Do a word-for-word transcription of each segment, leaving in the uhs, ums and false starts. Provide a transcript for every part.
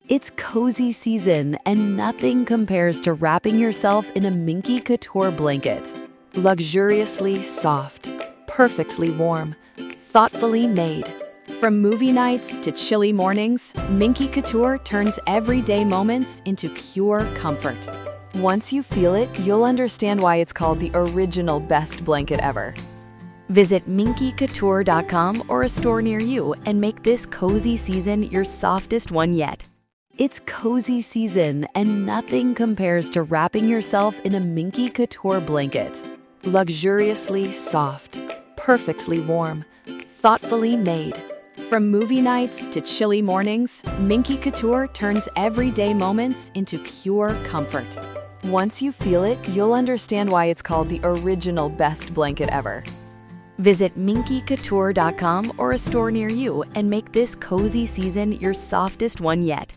It's cozy season, and nothing compares to wrapping yourself in a Minky Couture blanket. Luxuriously soft, perfectly warm, thoughtfully made. From movie nights to chilly mornings, Minky Couture turns everyday moments into pure comfort. Once you feel it, you'll understand why it's called the original best blanket ever. Visit minky couture dot com or a store near you and make this cozy season your softest one yet. It's cozy season, and nothing compares to wrapping yourself in a Minky Couture blanket. Luxuriously soft, perfectly warm, thoughtfully made. From movie nights to chilly mornings, Minky Couture turns everyday moments into pure comfort. Once you feel it, you'll understand why it's called the original best blanket ever. Visit minky couture dot com or a store near you and make this cozy season your softest one yet.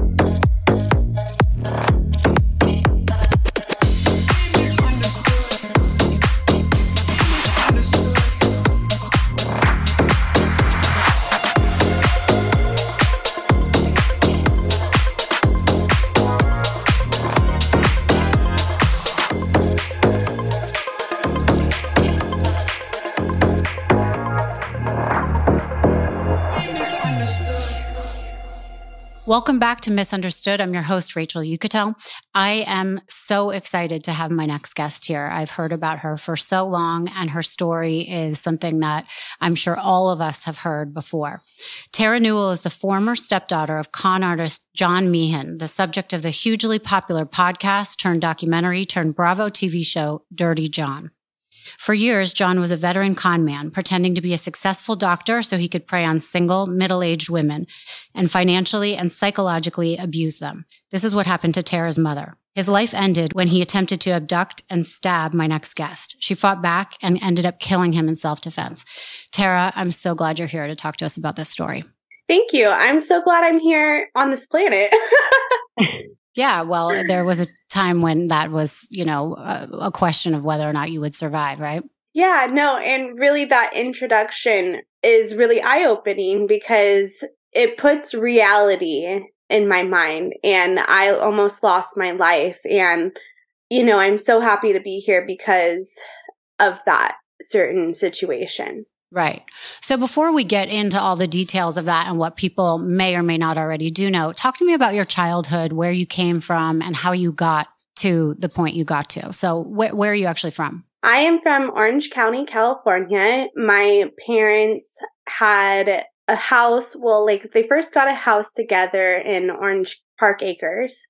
Welcome back to Misunderstood. I'm your host, Rachel Uchitel. I am so excited to have my next guest here. I've heard about her for so long, and her story is something that I'm sure all of us have heard before. Tara Newell is the former stepdaughter of con artist John Meehan, the subject of the hugely popular podcast turned documentary turned Bravo T V show Dirty John. For years, John was a veteran con man, pretending to be a successful doctor so he could prey on single, middle-aged women and financially and psychologically abuse them. This is what happened to Tara's mother. His life ended when he attempted to abduct and stab my next guest. She fought back and ended up killing him in self-defense. Tara, I'm so glad you're here to talk to us about this story. Thank you. I'm so glad I'm here on this planet. Yeah, well, there was a time when that was, you know, a, a question of whether or not you would survive, right? Yeah, no, and really that introduction is really eye-opening because it puts reality in my mind, and I almost lost my life. And, you know, I'm so happy to be here because of that certain situation. Right. So before we get into all the details of that and what people may or may not already do know, talk to me about your childhood, where you came from, and how you got to the point you got to. So wh- where are you actually from? I am from Orange County, California. My parents had a house. Well, like they first got a house together in Orange Park Acres.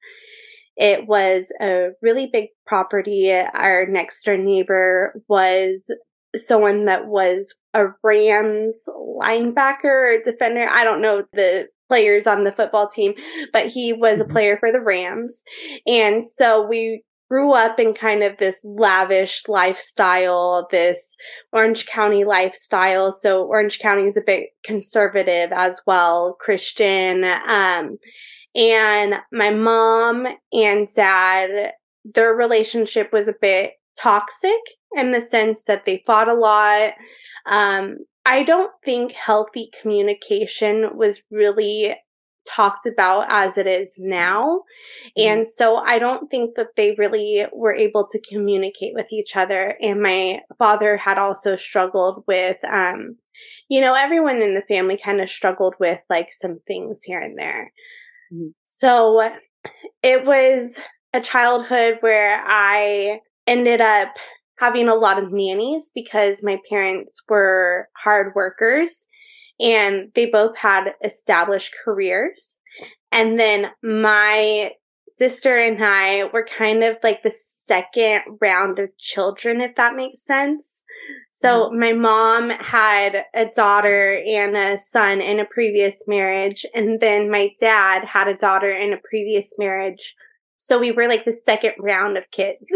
It was a really big property. Our next door neighbor was someone that was a Rams linebacker or defender. I don't know the players on the football team, but he was a player for the Rams. And so we grew up in kind of this lavish lifestyle, this Orange County lifestyle. So Orange County is a bit conservative as well, Christian. Um, and my mom and dad, their relationship was a bit toxic in the sense that they fought a lot. Um, I don't think healthy communication was really talked about as it is now. Mm-hmm. And so I don't think that they really were able to communicate with each other. And my father had also struggled with, um, you know, everyone in the family kind of struggled with like some things here and there. Mm-hmm. So it was a childhood where I ended up having a lot of nannies because my parents were hard workers and they both had established careers. And then my sister and I were kind of like the second round of children, if that makes sense. So mm-hmm. my mom had a daughter and a son in a previous marriage. And then my dad had a daughter in a previous marriage. So we were like the second round of kids.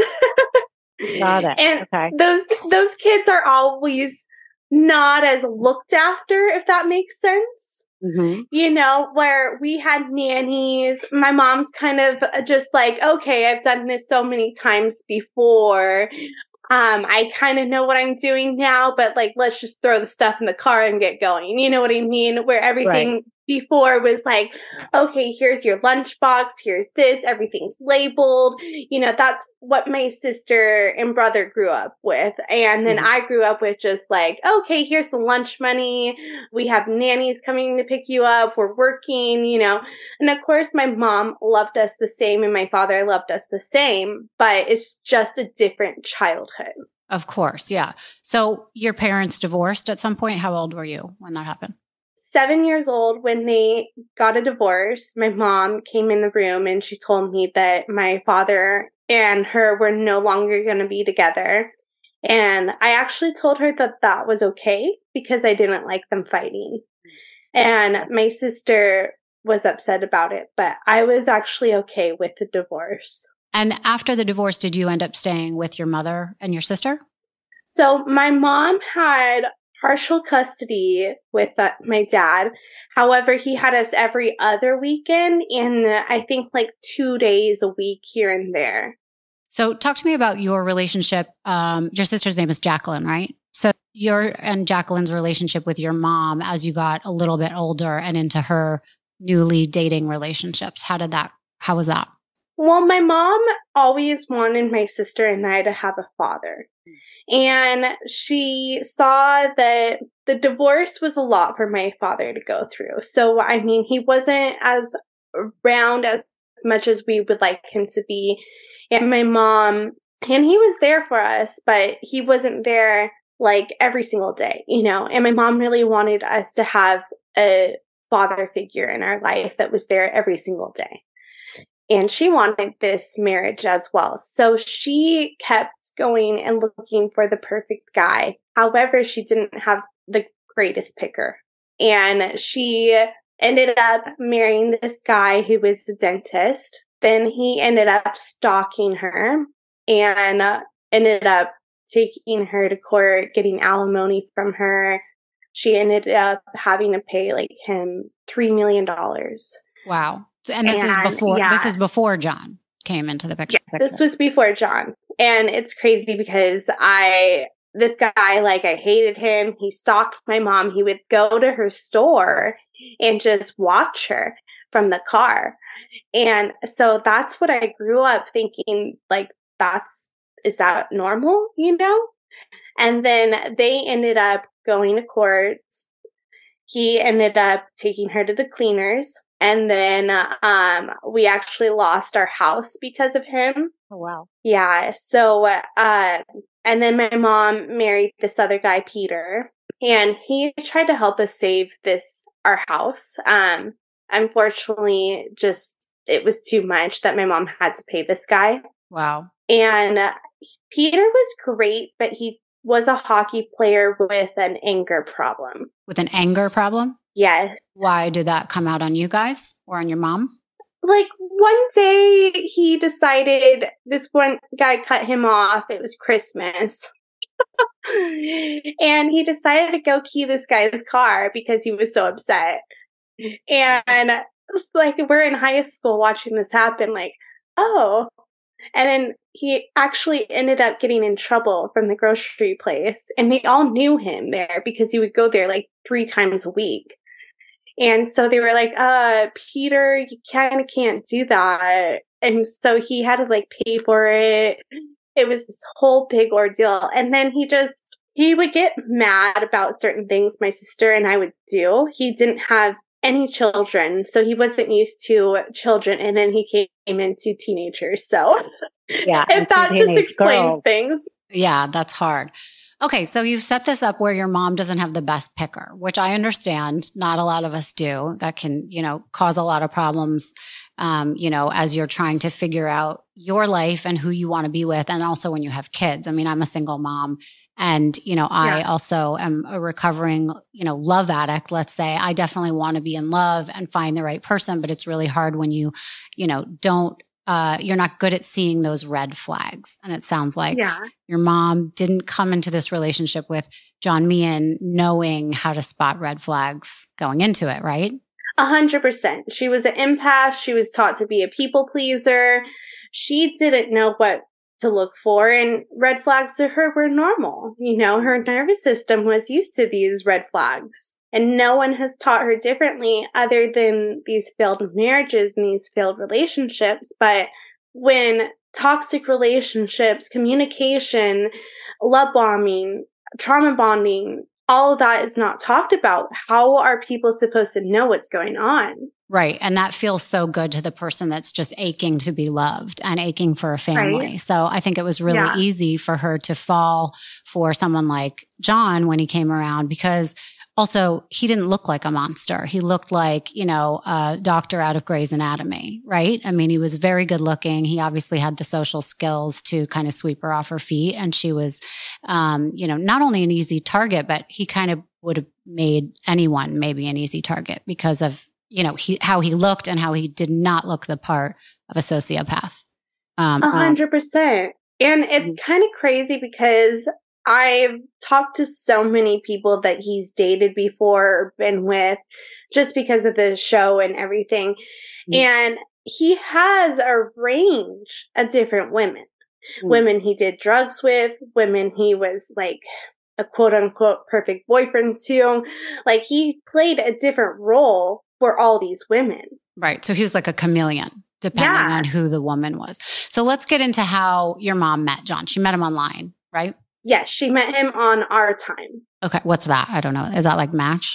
Got it. And okay. those those kids are always not as looked after, if that makes sense. Mm-hmm. You know, where we had nannies. My mom's kind of just like, okay, I've done this so many times before. Um, I kind of know what I'm doing now, but like, let's just throw the stuff in the car and get going. You know what I mean? Where everything right. before was like, okay, here's your lunchbox, here's this, everything's labeled. You know, that's what my sister and brother grew up with. And then mm-hmm. I grew up with just like, okay, here's the lunch money. We have nannies coming to pick you up. We're working, you know. And of course, my mom loved us the same and my father loved us the same, but it's just a different childhood. Of course, yeah. So your parents divorced at some point. How old were you when that happened? Seven years old when they got a divorce. My mom came in the room and she told me that my father and her were no longer going to be together. And I actually told her that that was okay because I didn't like them fighting. And my sister was upset about it, but I was actually okay with the divorce. And after the divorce, did you end up staying with your mother and your sister? So my mom had partial custody with uh, my dad. However, he had us every other weekend and uh, I think like two days a week here and there. So talk to me about your relationship. Um, your sister's name is Jacqueline, right? So your and Jacqueline's relationship with your mom as you got a little bit older and into her newly dating relationships. How did that, how was that? Well, my mom always wanted my sister and I to have a father. And she saw that the divorce was a lot for my father to go through. So, I mean, he wasn't as around as much as we would like him to be. And my mom, and he was there for us, but he wasn't there like every single day, you know. And my mom really wanted us to have a father figure in our life that was there every single day. And she wanted this marriage as well. So she kept going and looking for the perfect guy. However, she didn't have the greatest picker. And she ended up marrying this guy who was a dentist. Then he ended up stalking her and uh, ended up taking her to court, getting alimony from her. She ended up having to pay like him three million dollars. Wow. And this and, is before yeah. this is before John came into the picture. Yes, this was before John. And it's crazy because I this guy, like I hated him. He stalked my mom. He would go to her store and just watch her from the car. And so that's what I grew up thinking, like, that's is that normal, you know? And then they ended up going to court. He ended up taking her to the cleaners. And then um, we actually lost our house because of him. Oh, wow. Yeah. So, uh, and then my mom married this other guy, Peter, and he tried to help us save this, our house. Um, unfortunately, just, it was too much that my mom had to pay this guy. Wow. And uh, Peter was great, but he was a hockey player with an anger problem. With an anger problem? Yes. Why did that come out on you guys or on your mom? Like one day he decided this one guy cut him off. It was Christmas. And he decided to go key this guy's car because he was so upset. And like we're in high school watching this happen, like, oh. And then he actually ended up getting in trouble from the grocery place. And they all knew him there because he would go there like three times a week. And so they were like, uh, Peter, you kind of can't do that. And so he had to like pay for it. It was this whole big ordeal. And then he just, he would get mad about certain things my sister and I would do. He didn't have any children, so he wasn't used to children. And then he came into teenagers. So yeah, if that just explains girls. things. Yeah, that's hard. Okay, so you've set this up where your mom doesn't have the best picker, which I understand. Not a lot of us do. That can, you know, cause a lot of problems, um, you know, as you're trying to figure out your life and who you want to be with. And also when you have kids. I mean, I'm a single mom and, you know, I yeah. also am a recovering, you know, love addict. Let's say I definitely want to be in love and find the right person, but it's really hard when you, you know, don't Uh, you're not good at seeing those red flags. And it sounds like yeah. your mom didn't come into this relationship with John Meehan knowing how to spot red flags going into it, right? A hundred percent. She was an empath. She was taught to be a people pleaser. She didn't know what to look for, and red flags to her were normal. You know, her nervous system was used to these red flags. And no one has taught her differently other than these failed marriages and these failed relationships. But when toxic relationships, communication, love bombing, trauma bonding, all of that is not talked about, how are people supposed to know what's going on? Right. And that feels so good to the person that's just aching to be loved and aching for a family. Right. So I think it was really yeah. easy for her to fall for someone like John when he came around, because also he didn't look like a monster. He looked like, you know, a doctor out of Grey's Anatomy, right? I mean, he was very good looking. He obviously had the social skills to kind of sweep her off her feet. And she was, um, you know, not only an easy target, but he kind of would have made anyone maybe an easy target because of, you know, he, how he looked and how he did not look the part of a sociopath. Um, A hundred percent. And it's kind of crazy because I've talked to so many people that he's dated before or been with just because of the show and everything. Mm-hmm. And he has a range of different women. Mm-hmm. Women he did drugs with, women he was like a quote unquote perfect boyfriend to. Like he played a different role for all these women. Right. So he was like a chameleon, depending yeah. on who the woman was. So let's get into how your mom met John. She met him online, right? Yes, she met him on Our Time. Okay. What's that? I don't know. Is that like Match?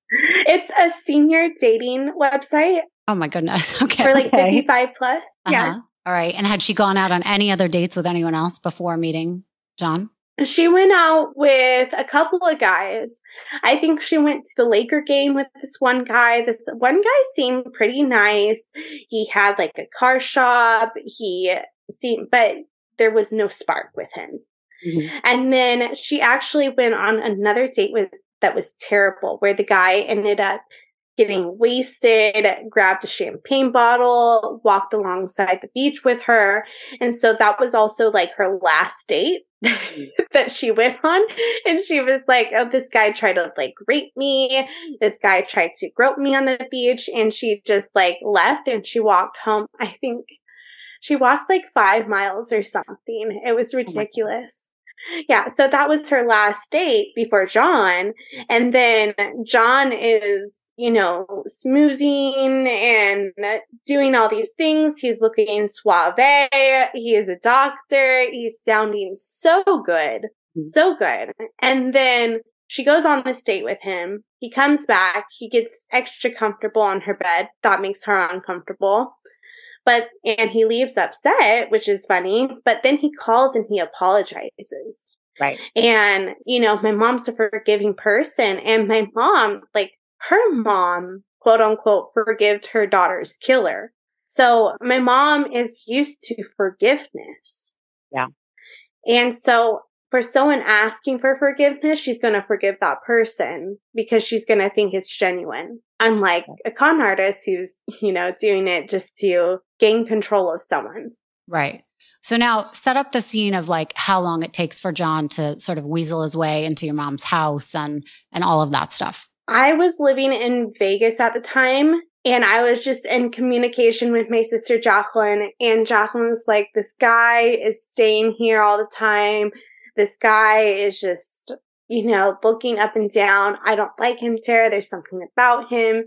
It's a senior dating website. Oh my goodness. Okay. For like okay. fifty-five plus. Uh-huh. Yeah. All right. And had she gone out on any other dates with anyone else before meeting John? She went out with a couple of guys. I think she went to the Laker game with this one guy. This one guy seemed pretty nice. He had like a car shop. He seemed, but there was no spark with him. Mm-hmm. And then she actually went on another date with that was terrible, where the guy ended up getting wasted, grabbed a champagne bottle, walked alongside the beach with her. And so that was also like her last date that she went on. And she was like, oh, this guy tried to like rape me. This guy tried to grope me on the beach. And she just like left and she walked home. I think she walked like five miles or something. It was ridiculous. Oh yeah. So that was her last date before John. And then John is, you know, smoozing and doing all these things. He's looking suave. He is a doctor. He's sounding so good, mm-hmm. so good. And then she goes on this date with him. He comes back. He gets extra comfortable on her bed. That makes her uncomfortable. But, and he leaves upset, which is funny. But then he calls and he apologizes. Right. And, you know, my mom's a forgiving person. And my mom, like, her mom, quote unquote, forgave her daughter's killer. So my mom is used to forgiveness. Yeah. And so for someone asking for forgiveness, she's going to forgive that person because she's going to think it's genuine. Unlike a con artist who's, you know, doing it just to gain control of someone. Right. So now set up the scene of like how long it takes for John to sort of weasel his way into your mom's house and, and all of that stuff. I was living in Vegas at the time, and I was just in communication with my sister Jacqueline, and Jacqueline was like, this guy is staying here all the time. This guy is just, you know, looking up and down. I don't like him, Tara. There's something about him.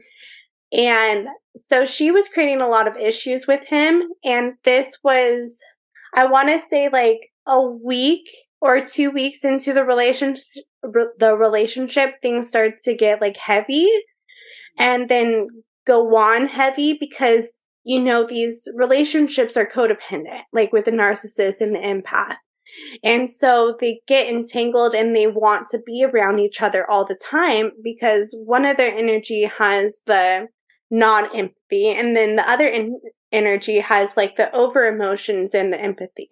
And so she was creating a lot of issues with him, and this was, I want to say like a week or two weeks into the relationship, the relationship, things started to get like heavy and then go on heavy because, you know, these relationships are codependent, like with the narcissist and the empath. And so they get entangled and they want to be around each other all the time because one of their energy has the non-empathy and then the other in- energy has like the over emotions and the empathy.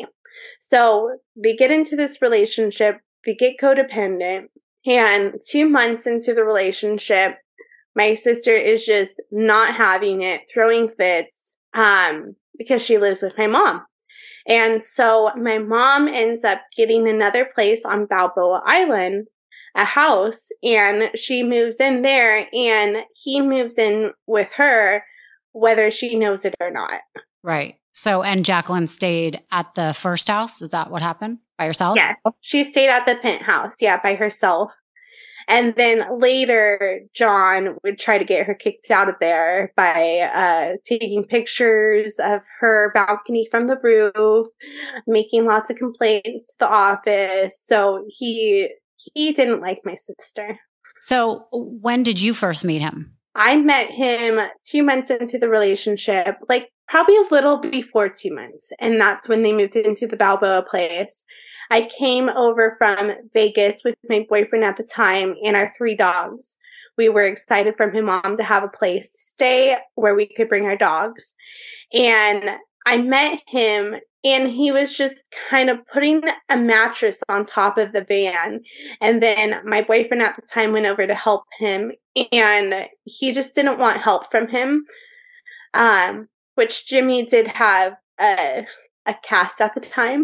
So they get into this relationship, they get codependent, and two months into the relationship, my sister is just not having it, throwing fits, um, because she lives with my mom. And so my mom ends up getting another place on Balboa Island, a house, and she moves in there, and he moves in with her, whether she knows it or not. Right. So, and Jacqueline stayed at the first house. Is that what happened? By herself? Yeah. She stayed at the penthouse. Yeah, by herself. And then later, John would try to get her kicked out of there by uh, taking pictures of her balcony from the roof, making lots of complaints to the office. So he he didn't like my sister. So when did you first meet him? I met him two months into the relationship, like probably a little before two months. And that's when they moved into the Balboa place. I came over from Vegas with my boyfriend at the time and our three dogs. We were excited for my mom to have a place to stay where we could bring our dogs. And I met him, and he was just kind of putting a mattress on top of the van. And then my boyfriend at the time went over to help him, and he just didn't want help from him, um, which Jimmy did have a, a cast at the time.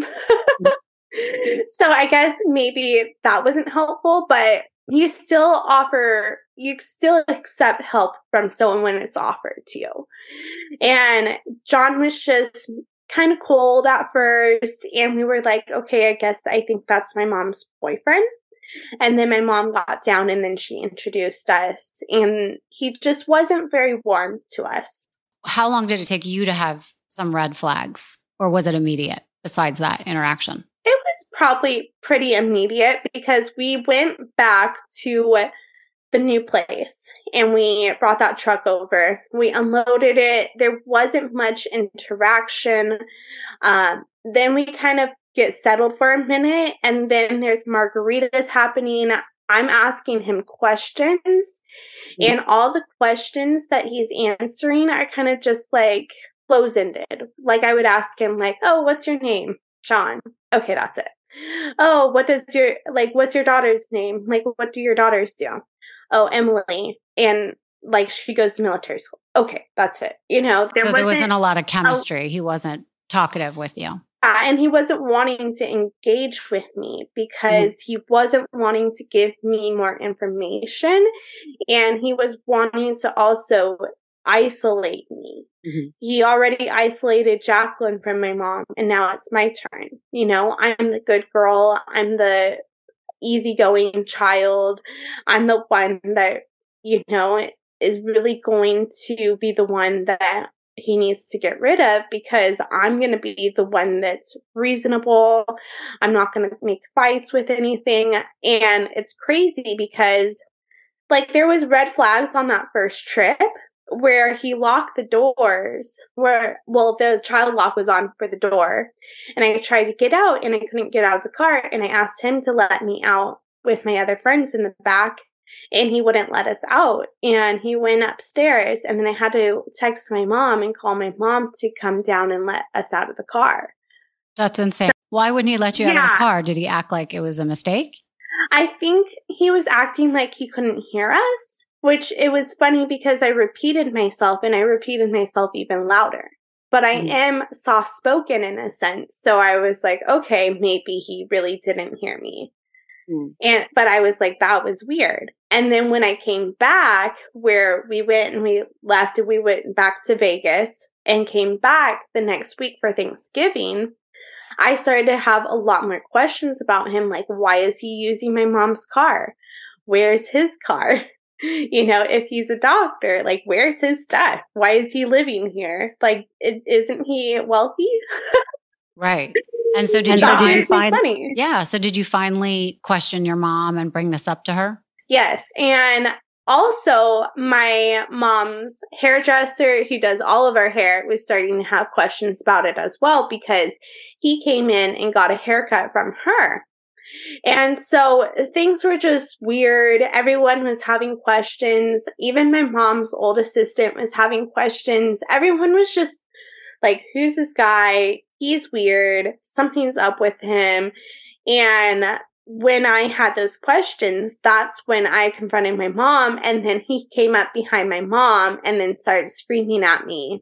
So I guess maybe that wasn't helpful, but you still offer, you still accept help from someone when it's offered to you. And John was just kind of cold at first. And we were like, okay, I guess I think that's my mom's boyfriend. And then my mom got down and then she introduced us. And he just wasn't very warm to us. How long did it take you to have some red flags? Or was it immediate besides that interaction? It was probably pretty immediate because we went back to the new place and we brought that truck over. We unloaded it. There wasn't much interaction. Um, then we kind of get settled for a minute, and then there's margaritas happening. I'm asking him questions, mm-hmm. and all the questions that he's answering are kind of just like close-ended. Like I would ask him like, oh, what's your name? Sean. Okay, that's it. Oh, what does your, like, what's your daughter's name? Like, what do your daughters do? Oh, Emily. And, like, she goes to military school. Okay, that's it. You know, there so wasn't, there wasn't a lot of chemistry. A, he wasn't talkative with you. Uh, and he wasn't wanting to engage with me because mm-hmm. he wasn't wanting to give me more information. And he was wanting to also isolate me. Mm-hmm. He already isolated Jacqueline from my mom, and now it's my turn. You know, I'm the good girl. I'm the easygoing child. I'm the one that, you know, is really going to be the one that he needs to get rid of because I'm going to be the one that's reasonable. I'm not going to make fights with anything. And it's crazy because, like, there was red flags on that first trip where he locked the doors, where, well, the child lock was on for the door. And I tried to get out and I couldn't get out of the car. And I asked him to let me out with my other friends in the back, and he wouldn't let us out. And he went upstairs, and then I had to text my mom and call my mom to come down and let us out of the car. That's insane. Why wouldn't he let you yeah. out of the car? Did he act like it was a mistake? I think he was acting like he couldn't hear us. Which it was funny because I repeated myself and I repeated myself even louder. But I mm. am soft-spoken in a sense. So I was like, okay, maybe he really didn't hear me. Mm. And but I was like, that was weird. And then when I came back, where we went and we left and we went back to Vegas and came back the next week for Thanksgiving, I started to have a lot more questions about him. Like, why is he using my mom's car? Where's his car? You know, if he's a doctor, like, where's his stuff? Why is he living here? Like, it, isn't he wealthy? Right. And so did and you find, funny. Yeah. So did you finally question your mom and bring this up to her? Yes. And also my mom's hairdresser who does all of our hair was starting to have questions about it as well, because he came in and got a haircut from her. And so things were just weird. Everyone was having questions. Even my mom's old assistant was having questions. Everyone was just like, who's this guy? He's weird. Something's up with him. And when I had those questions, that's when I confronted my mom. And then he came up behind my mom and then started screaming at me.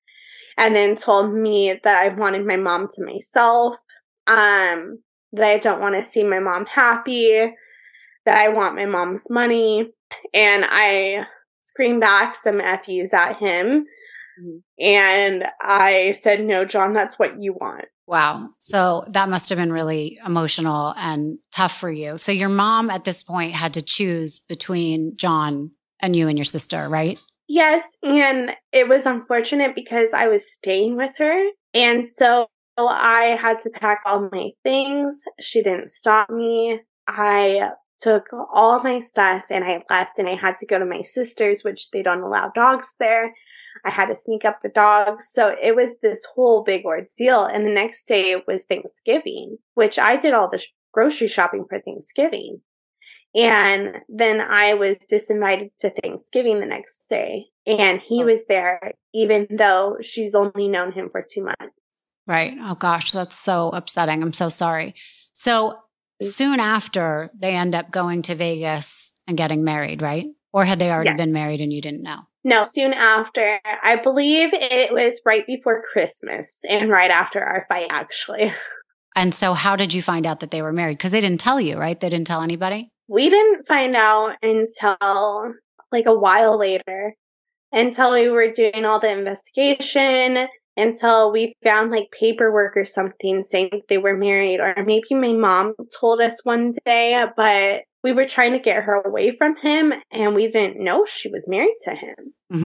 And then told me that I wanted my mom to myself. Um... that I don't want to see my mom happy, that I want my mom's money. And I screamed back some F U's at him. Mm-hmm. And I said, no, John, that's what you want. Wow. So that must have been really emotional and tough for you. So your mom at this point had to choose between John and you and your sister, right? Yes. And it was unfortunate because I was staying with her. And so I had to pack all my things. She didn't stop me. I took all my stuff and I left, and I had to go to my sister's, which they don't allow dogs there. I had to sneak up the dogs. So it was this whole big ordeal. And the next day was Thanksgiving, which I did all the sh- grocery shopping for Thanksgiving. And then I was disinvited to Thanksgiving the next day. And he was there, even though she's only known him for two months. Right. Oh, gosh, that's so upsetting. I'm so sorry. So soon after, they end up going to Vegas and getting married, right? Or had they already Yeah. been married and you didn't know? No, soon after. I believe it was right before Christmas and right after our fight, actually. And so how did you find out that they were married? Because they didn't tell you, right? They didn't tell anybody? We didn't find out until like a while later, until we were doing all the investigation, until we found like paperwork or something saying they were married. Or maybe my mom told us one day, but we were trying to get her away from him and we didn't know she was married to him. Mm-hmm.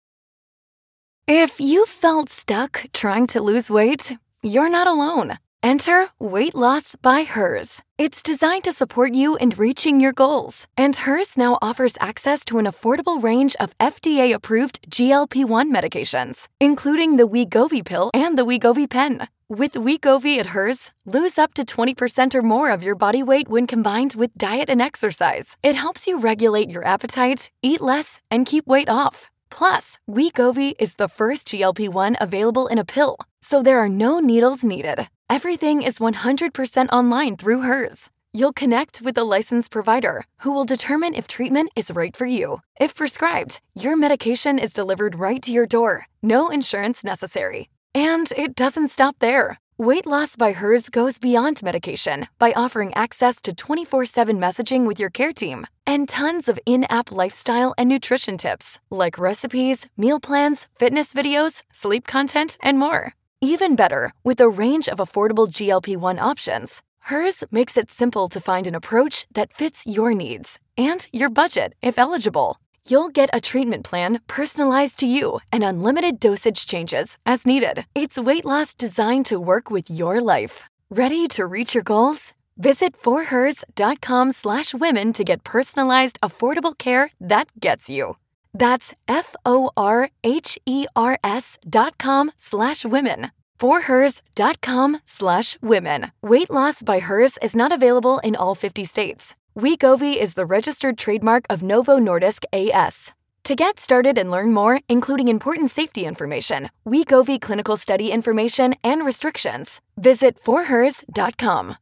If you felt stuck trying to lose weight, you're not alone. Enter Weight Loss by Hers. It's designed to support you in reaching your goals. And Hers now offers access to an affordable range of F D A-approved G L P one medications, including the Wegovy pill and the Wegovy pen. With Wegovy at Hers, lose up to twenty percent or more of your body weight when combined with diet and exercise. It helps you regulate your appetite, eat less, and keep weight off. Plus, Wegovy is the first G L P one available in a pill, so there are no needles needed. Everything is one hundred percent online through Hers. You'll connect with a licensed provider who will determine if treatment is right for you. If prescribed, your medication is delivered right to your door. No insurance necessary. And it doesn't stop there. Weight Loss by Hers goes beyond medication by offering access to twenty-four seven messaging with your care team and tons of in-app lifestyle and nutrition tips like recipes, meal plans, fitness videos, sleep content, and more. Even better, with a range of affordable G L P one options, Hers makes it simple to find an approach that fits your needs and your budget if eligible. You'll get a treatment plan personalized to you and unlimited dosage changes as needed. It's weight loss designed to work with your life. Ready to reach your goals? Visit forhers.com slash women to get personalized, affordable care that gets you. That's F-O-R-H-E-R-S dot com slash women. forhers.com slash women. Weight Loss by Hers is not available in all fifty states. Wegovy is the registered trademark of Novo Nordisk A S. To get started and learn more, including important safety information, Wegovy clinical study information, and restrictions, visit forhers dot com.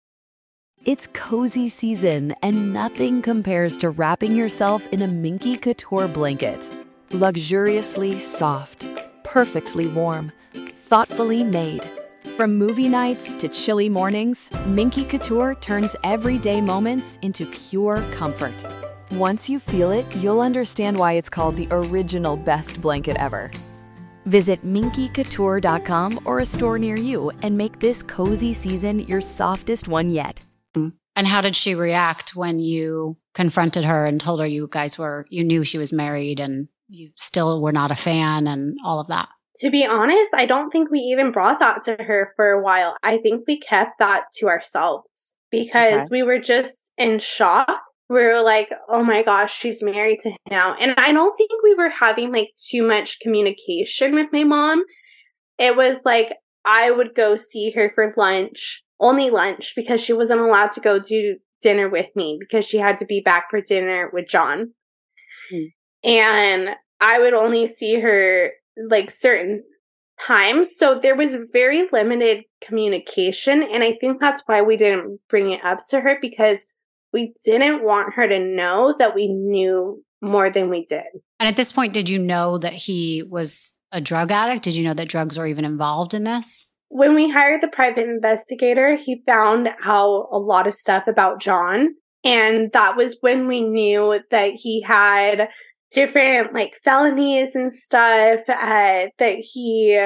It's cozy season, and nothing compares to wrapping yourself in a Minky Couture blanket. Luxuriously soft, perfectly warm, thoughtfully made. From movie nights to chilly mornings, Minky Couture turns everyday moments into pure comfort. Once you feel it, you'll understand why it's called the original best blanket ever. Visit minky couture dot com or a store near you and make this cozy season your softest one yet. And how did she react when you confronted her and told her you guys were, you knew she was married and you still were not a fan and all of that? To be honest, I don't think we even brought that to her for a while. I think we kept that to ourselves because okay. we were just in shock. We were like, oh my gosh, she's married to him now. And I don't think we were having like too much communication with my mom. It was like I would go see her for lunch, only lunch, because she wasn't allowed to go do dinner with me because she had to be back for dinner with John. Hmm. And I would only see her like certain times. So there was very limited communication. And I think that's why we didn't bring it up to her, because we didn't want her to know that we knew more than we did. And at this point, did you know that he was a drug addict? Did you know that drugs were even involved in this? When we hired the private investigator, he found out a lot of stuff about John. And that was when we knew that he had different like felonies and stuff, uh, that he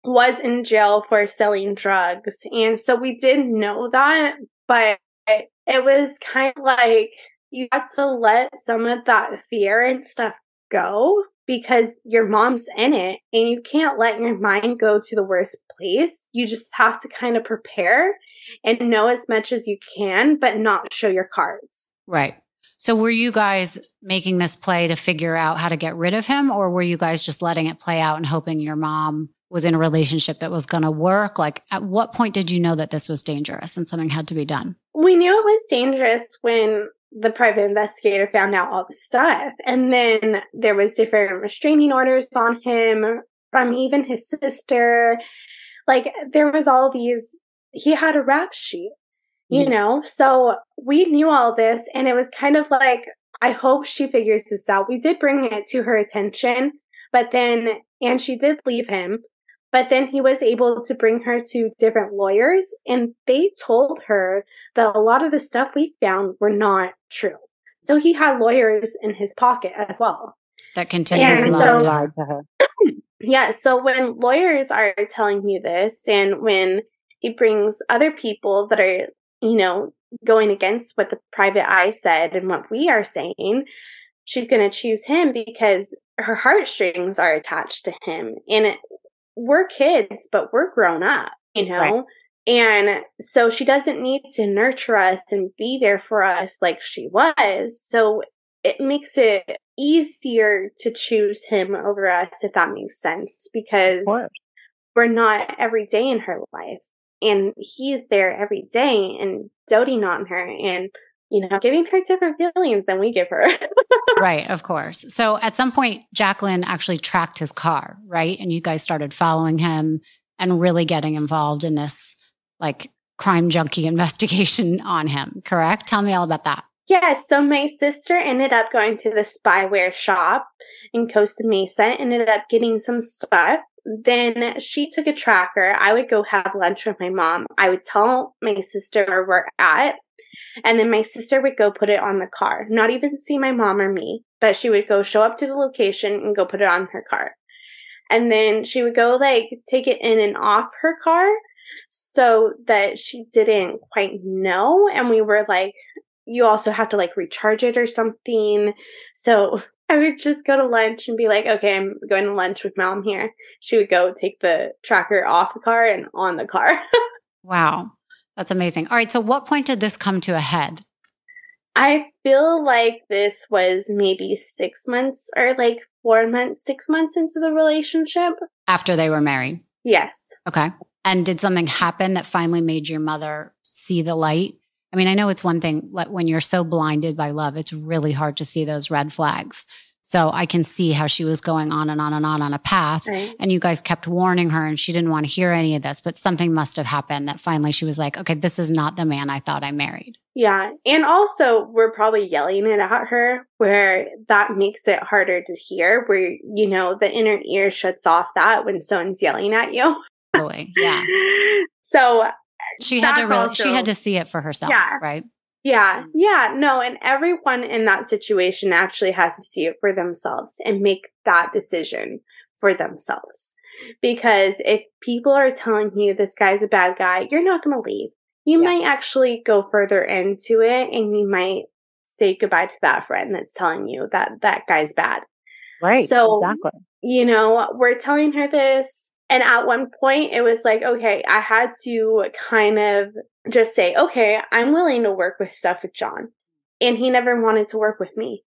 was in jail for selling drugs. And so we did know that, but it was kind of like you had to let some of that fear and stuff go because your mom's in it and you can't let your mind go to the worst place. You just have to kind of prepare and know as much as you can, but not show your cards. Right. So were you guys making this play to figure out how to get rid of him, or were you guys just letting it play out and hoping your mom was in a relationship that was going to work? Like, at what point did you know that this was dangerous and something had to be done? We knew it was dangerous when the private investigator found out all the stuff. And then there was different restraining orders on him from even his sister. Like, there was all these, he had a rap sheet, you mm-hmm. know? So we knew all this, and it was kind of like, I hope she figures this out. We did bring it to her attention, but then, and she did leave him. But then he was able to bring her to different lawyers, and they told her that a lot of the stuff we found were not true. So he had lawyers in his pocket as well. That continued to lie to her. Yeah, so when lawyers are telling you this, and when he brings other people that are, you know, going against what the private eye said and what we are saying, she's going to choose him because her heartstrings are attached to him. And it, we're kids, but we're grown up, you know? Right. And so she doesn't need to nurture us and be there for us like she was. So it makes it easier to choose him over us, if that makes sense, because we're not every day in her life. And he's there every day and doting on her and, you know, giving her different feelings than we give her. Right, of course. So at some point, Jacqueline actually tracked his car, right? And you guys started following him and really getting involved in this, like, crime junkie investigation on him, correct? Tell me all about that. Yes. So my sister ended up going to the spyware shop in Costa Mesa, ended up getting some stuff. Then she took a tracker. I would go have lunch with my mom. I would tell my sister where we're at. And then my sister would go put it on the car, not even see my mom or me, but she would go show up to the location and go put it on her car. And then she would go like take it in and off her car so that she didn't quite know. And we were like, you also have to like recharge it or something. So I would just go to lunch and be like, okay, I'm going to lunch with mom here. She would go take the tracker off the car and on the car. Wow. That's amazing. All right. So what point did this come to a head? I feel like this was maybe six months or like four months, six months into the relationship. After they were married? Yes. Okay. And did something happen that finally made your mother see the light? I mean, I know it's one thing, like when you're so blinded by love, it's really hard to see those red flags. So I can see how she was going on and on and on on a path. Right. And you guys kept warning her and she didn't want to hear any of this, but something must have happened that finally she was like, okay, this is not the man I thought I married. Yeah. And also we're probably yelling it at her where that makes it harder to hear, where, you know, the inner ear shuts off that when someone's yelling at you. Really? Yeah. So she had to really, also, she had to see it for herself, yeah. right? Yeah. Yeah. No. And everyone in that situation actually has to see it for themselves and make that decision for themselves. Because if people are telling you this guy's a bad guy, you're not going to leave. You yeah. might actually go further into it and you might say goodbye to that friend that's telling you that that guy's bad. Right. So, exactly. you know, we're telling her this. And at one point, it was like, okay, I had to kind of just say, okay, I'm willing to work with stuff with John. And he never wanted to work with me.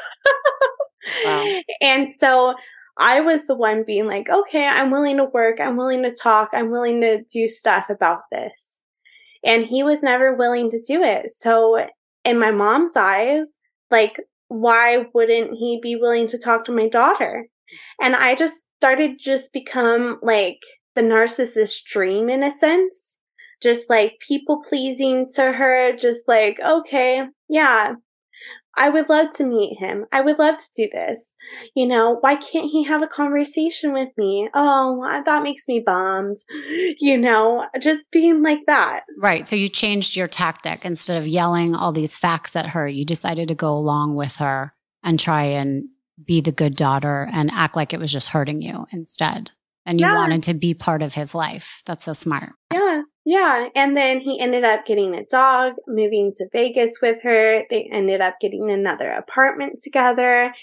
Wow. And so I was the one being like, okay, I'm willing to work. I'm willing to talk. I'm willing to do stuff about this. And he was never willing to do it. So in my mom's eyes, like, why wouldn't he be willing to talk to my daughter? And I just started just become like the narcissist dream in a sense, just like people pleasing to her, just like, okay, yeah, I would love to meet him. I would love to do this. You know, why can't he have a conversation with me? Oh, that makes me bummed. You know, just being like that. Right. So you changed your tactic. Instead of yelling all these facts at her, you decided to go along with her and try and be the good daughter and act like it was just hurting you instead. and you yeah. wanted to be part of his life. That's so smart. Yeah. Yeah. And then he ended up getting a dog, moving to Vegas with her. They ended up getting another apartment together.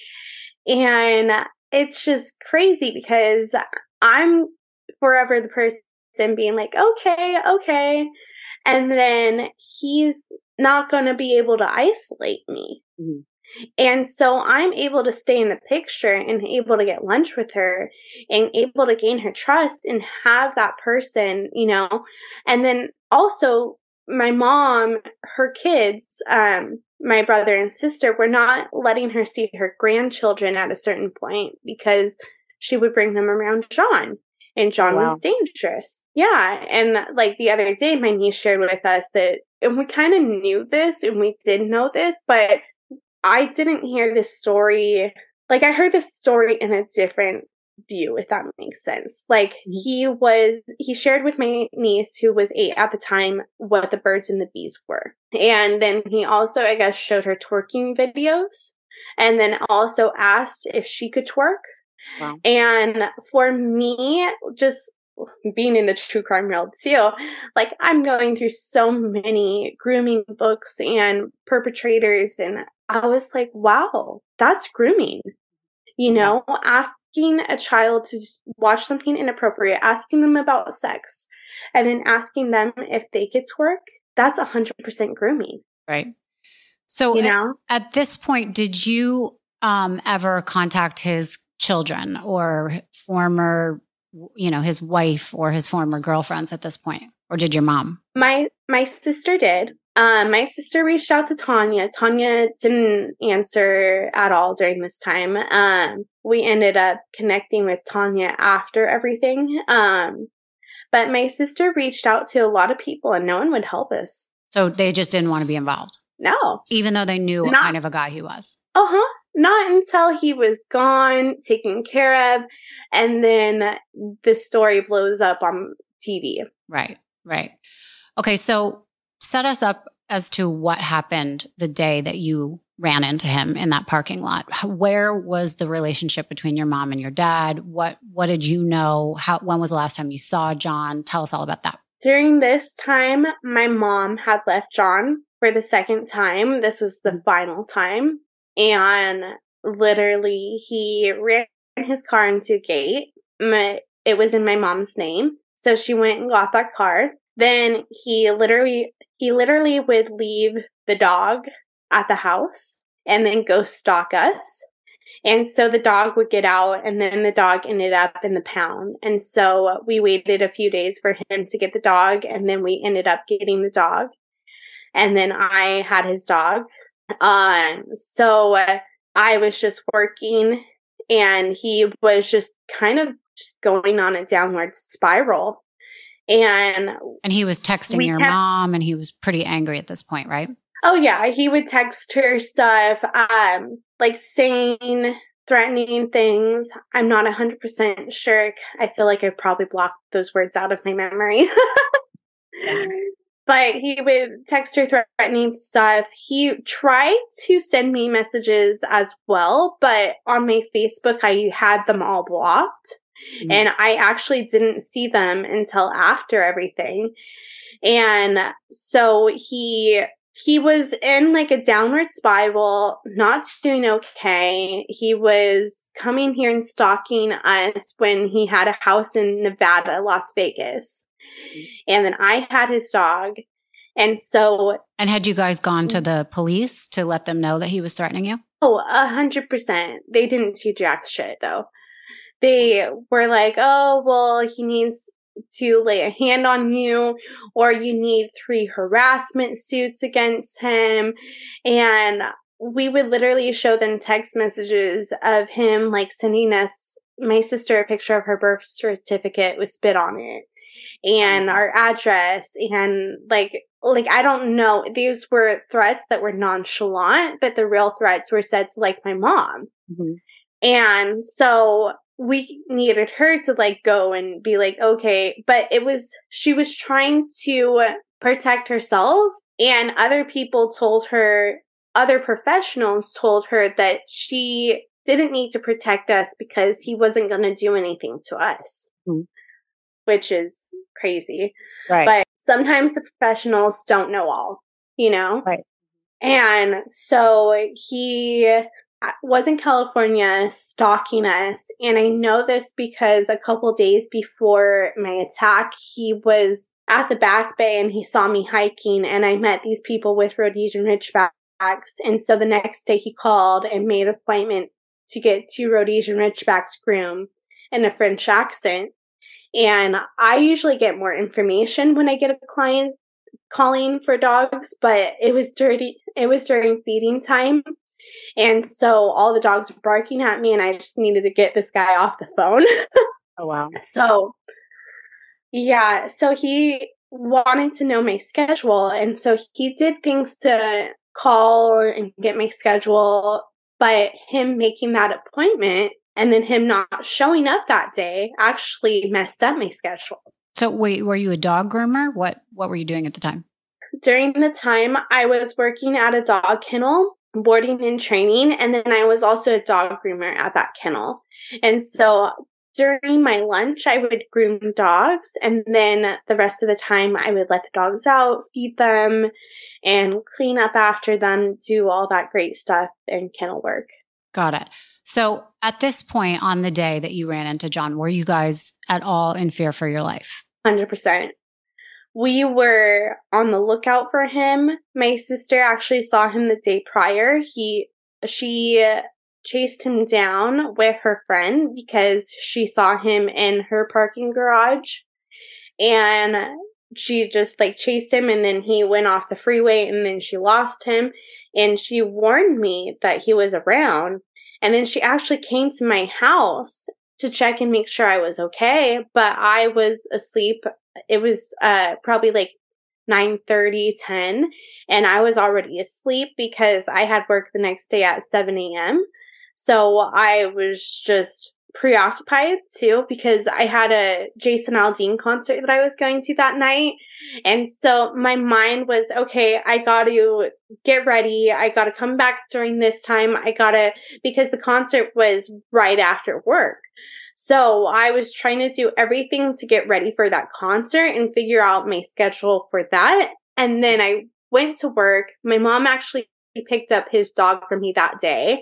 And it's just crazy because I'm forever the person being like, okay, okay. And then he's not going to be able to isolate me. Mm-hmm. And so I'm able to stay in the picture and able to get lunch with her and able to gain her trust and have that person, you know. And then also my mom, her kids, um, my brother and sister were not letting her see her grandchildren at a certain point because she would bring them around John. And John oh, wow. was dangerous. Yeah. And like the other day, my niece shared with us that, and we kind of knew this and we did know this, but I didn't hear this story. Like I heard this story in a different view, if that makes sense. Like he was, he shared with my niece who was eight at the time what the birds and the bees were. And then he also, I guess, showed her twerking videos and then also asked if she could twerk. Wow. And for me, just being in the true crime world too, like I'm going through so many grooming books and perpetrators. And I was like, wow, that's grooming. You know, yeah. Asking a child to watch something inappropriate, asking them about sex, and then asking them if they could twerk, that's one hundred percent grooming. Right. So you know? at, at this point, did you um, ever contact his children or former, you know, his wife or his former girlfriends at this point? Or did your mom? My my sister did. Um, my sister reached out to Tanya. Tanya didn't answer at all during this time. Um, we ended up connecting with Tanya after everything. Um, but my sister reached out to a lot of people and no one would help us. So they just didn't want to be involved? No. Even though they knew what Not, kind of a guy he was? Uh-huh. Not until he was gone, taken care of, and then the story blows up on T V. Right, right. Okay, so set us up as to what happened the day that you ran into him in that parking lot. Where was the relationship between your mom and your dad? What what did you know? How when was the last time you saw John? Tell us all about that. During this time, my mom had left John for the second time. This was the final time. And literally, he ran his car into a gate. My, it was in my mom's name. So she went and got that car. Then he literally, he literally would leave the dog at the house and then go stalk us. And so the dog would get out and then the dog ended up in the pound. And so we waited a few days for him to get the dog. And then we ended up getting the dog. And then I had his dog. Um, so uh, I was just working and he was just kind of just going on a downward spiral. And and he was texting your kept, mom and he was pretty angry at this point, right? Oh yeah. He would text her stuff, um, like saying, threatening things. I'm not a hundred percent sure. I feel like I probably blocked those words out of my memory. Yeah. But he would text her threatening stuff. He tried to send me messages as well, but on my Facebook, I had them all blocked. Mm-hmm. And I actually didn't see them until after everything. And so he he was in like a downward spiral, not doing okay. He was coming here and stalking us when he had a house in Nevada, Las Vegas. And then I had his dog. And so... And had you guys gone to the police to let them know that he was threatening you? Oh, a hundred percent. They didn't do jack shit, though. They were like, oh, well, he needs to lay a hand on you, or you need three harassment suits against him. And we would literally show them text messages of him, like, sending us, my sister, a picture of her birth certificate with spit on it. And our address and like, like, I don't know. These were threats that were nonchalant, but the real threats were said to like my mom. Mm-hmm. And so we needed her to like go and be like, okay, but it was, she was trying to protect herself, and other people told her, other professionals told her that she didn't need to protect us because he wasn't going to do anything to us. Mm-hmm. which is crazy. Right. But sometimes the professionals don't know all, you know? Right. And so he was in California stalking us. And I know this because a couple days before my attack, he was at the Back Bay and he saw me hiking, and I met these people with Rhodesian Ridgebacks. And so the next day he called and made an appointment to get two Rhodesian Ridgebacks groomed in a French accent. And I usually get more information when I get a client calling for dogs, but it was dirty. It was during feeding time. And so all the dogs were barking at me, and I just needed to get this guy off the phone. Oh, wow. So, yeah. So he wanted to know my schedule. And so he did things to call and get my schedule. But him making that appointment and then him not showing up that day actually messed up my schedule. So wait, were you a dog groomer? What What were you doing at the time? During the time, I was working at a dog kennel, boarding and training, and then I was also a dog groomer at that kennel. And so during my lunch, I would groom dogs, and then the rest of the time, I would let the dogs out, feed them, and clean up after them, do all that great stuff in kennel work. Got it. So at this point on the day that you ran into John, were you guys at all in fear for your life? one hundred percent. We were on the lookout for him. My sister actually saw him the day prior. He, she chased him down with her friend because she saw him in her parking garage, and she just like chased him, and then he went off the freeway, and then she lost him, and she warned me that he was around, and then she actually came to my house to check and make sure I was okay, but I was asleep. It was uh, probably like nine thirty, ten, and I was already asleep because I had work the next day at seven a.m. So I was just preoccupied too because I had a Jason Aldean concert that I was going to that night. And so my mind was, okay, I got to get ready. I got to come back during this time. I got to, because the concert was right after work. So I was trying to do everything to get ready for that concert and figure out my schedule for that. And then I went to work. My mom actually picked up his dog for me that day.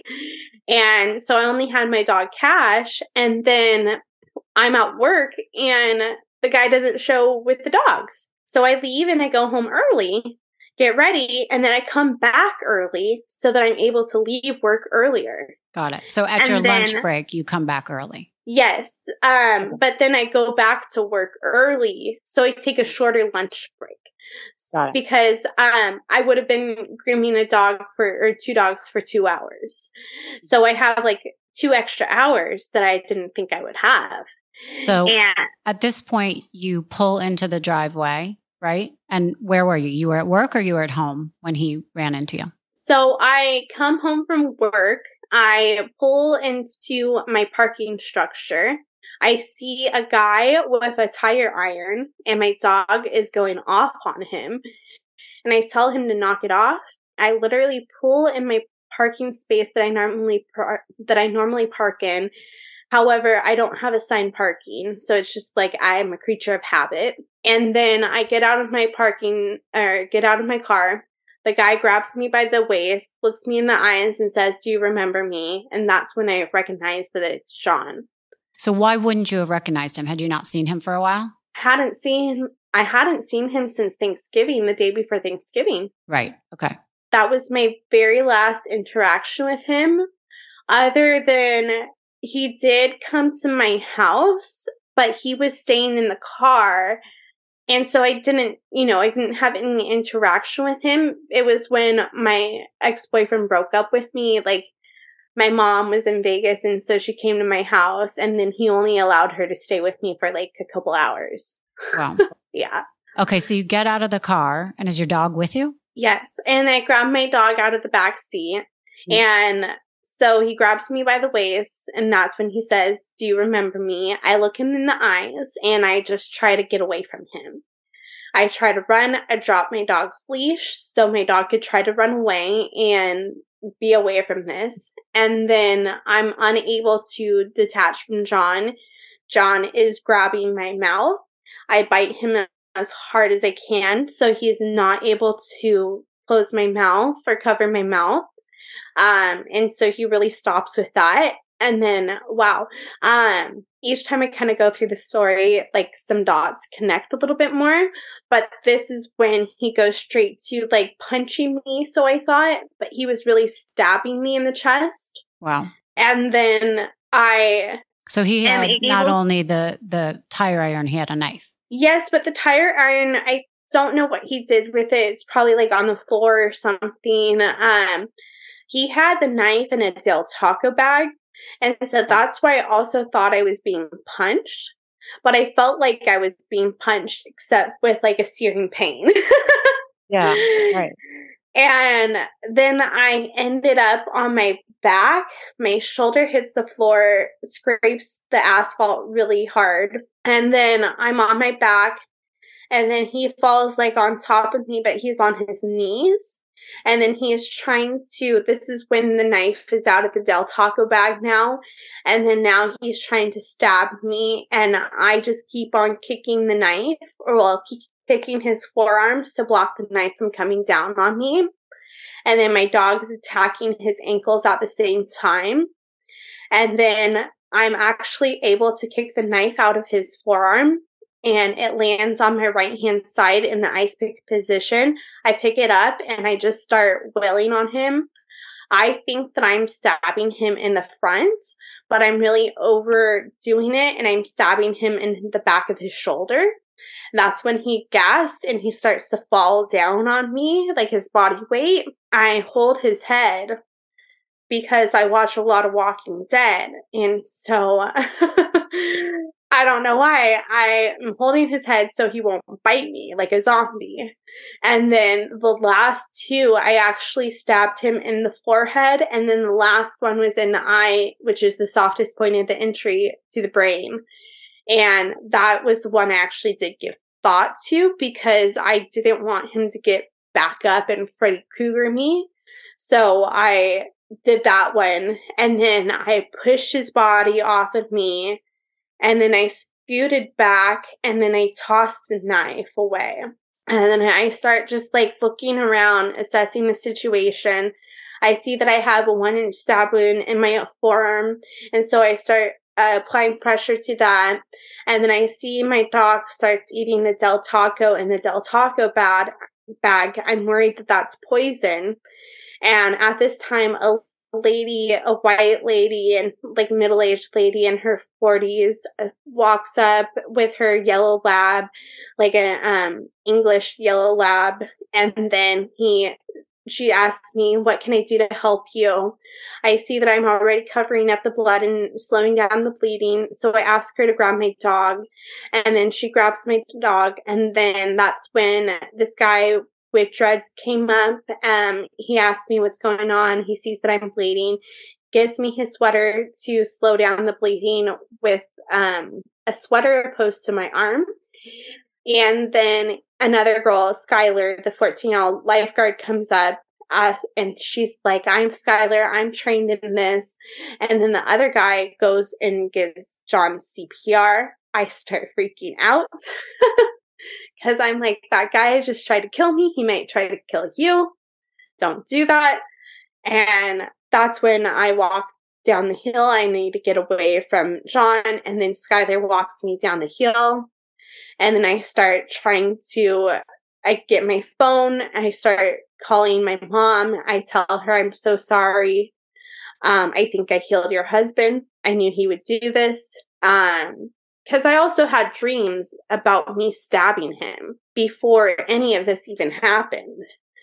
And so I only had my dog Cash. And then I'm at work and the guy doesn't show with the dogs. So I leave and I go home early, get ready, and then I come back early so that I'm able to leave work earlier. Got it. So at and your then, lunch break, you come back early. Yes. Um, but then I go back to work early. So I take a shorter lunch break. Got it. Because um, I would have been grooming a dog for, or two dogs for two hours. So I have like two extra hours that I didn't think I would have. So and, at this point, you pull into the driveway, right? And where were you? You were at work or you were at home when he ran into you? So I come home from work. I pull into my parking structure. I see a guy with a tire iron and my dog is going off on him. And I tell him to knock it off. I literally pull in my parking space that I normally par- that I normally park in. However, I don't have assigned parking. So it's just like I'm a creature of habit. And then I get out of my parking or get out of my car. The guy grabs me by the waist, looks me in the eyes and says, "Do you remember me?" And that's when I recognize that it's John. So why wouldn't you have recognized him? Had you not seen him for a while? Hadn't seen I hadn't seen him since Thanksgiving, the day before Thanksgiving. Right. Okay. That was my very last interaction with him. Other than he did come to my house, but he was staying in the car. And so I didn't, you know, I didn't have any interaction with him. It was when my ex-boyfriend broke up with me, like, my mom was in Vegas, and so she came to my house, and then he only allowed her to stay with me for like a couple hours. Wow. Yeah. Okay, so you get out of the car, and is your dog with you? Yes, and I grabbed my dog out of the back seat, mm-hmm. and so he grabs me by the waist, and that's when he says, "Do you remember me?" I look him in the eyes, and I just try to get away from him. I try to run. I drop my dog's leash so my dog could try to run away and be away from this. And then I'm unable to detach from John John is grabbing my mouth. I bite him as hard as I can so he is not able to close my mouth or cover my mouth. Um, and so he really stops with that. And then, wow, um, each time I kind of go through the story, like some dots connect a little bit more. But this is when he goes straight to like punching me, so I thought, but he was really stabbing me in the chest. Wow. And then I... So he had able- not only the, the tire iron, he had a knife. Yes, but the tire iron, I don't know what he did with it. It's probably like on the floor or something. Um, he had the knife in a Del Taco bag. And so that's why I also thought I was being punched. But I felt like I was being punched, except with like a searing pain. Yeah, right. And then I ended up on my back. My shoulder hits the floor, scrapes the asphalt really hard. And then I'm on my back. And then he falls like on top of me, but he's on his knees. And then he is trying to, this is when the knife is out of the Del Taco bag now. And then now he's trying to stab me. And I just keep on kicking the knife, or well, keep kicking his forearms to block the knife from coming down on me. And then my dog is attacking his ankles at the same time. And then I'm actually able to kick the knife out of his forearm. And it lands on my right-hand side in the ice pick position. I pick it up and I just start wailing on him. I think that I'm stabbing him in the front, but I'm really overdoing it and I'm stabbing him in the back of his shoulder. That's when he gasps and he starts to fall down on me, like his body weight. I hold his head because I watch a lot of Walking Dead. And so I don't know why I am holding his head so he won't bite me like a zombie. And then the last two, I actually stabbed him in the forehead. And then the last one was in the eye, which is the softest point of the entry to the brain. And that was the one I actually did give thought to because I didn't want him to get back up and Freddy Krueger me. So I did that one. And then I pushed his body off of me. And then I scooted back and then I tossed the knife away. And then I start just like looking around, assessing the situation. I see that I have a one inch stab wound in my forearm. And so I start uh, applying pressure to that. And then I see my dog starts eating the Del Taco in the Del Taco bag. bag. I'm worried that that's poison. And at this time, a lady, a white lady and like middle-aged lady in her forties uh, walks up with her yellow lab, like a um English yellow lab, and then he she asks me, what can I do to help you? I see that I'm already covering up the blood and slowing down the bleeding, so I ask her to grab my dog, and then she grabs my dog, and then that's when this guy with dreads came up. Um, he asked me what's going on. He sees that I'm bleeding, gives me his sweater to slow down the bleeding with um, a sweater opposed to my arm. And then another girl, Skylar, the fourteen-year-old lifeguard, comes up uh, and she's like, I'm Skylar. I'm trained in this. And then the other guy goes and gives John C P R. I start freaking out. Because I'm like, that guy just tried to kill me. He might try to kill you. Don't do that. And that's when I walk down the hill. I need to get away from John. And then Skylar walks me down the hill. And then I start trying to, I get my phone. I start calling my mom. I tell her, I'm so sorry. Um, I think I killed your husband. I knew he would do this. Um, Because I also had dreams about me stabbing him before any of this even happened.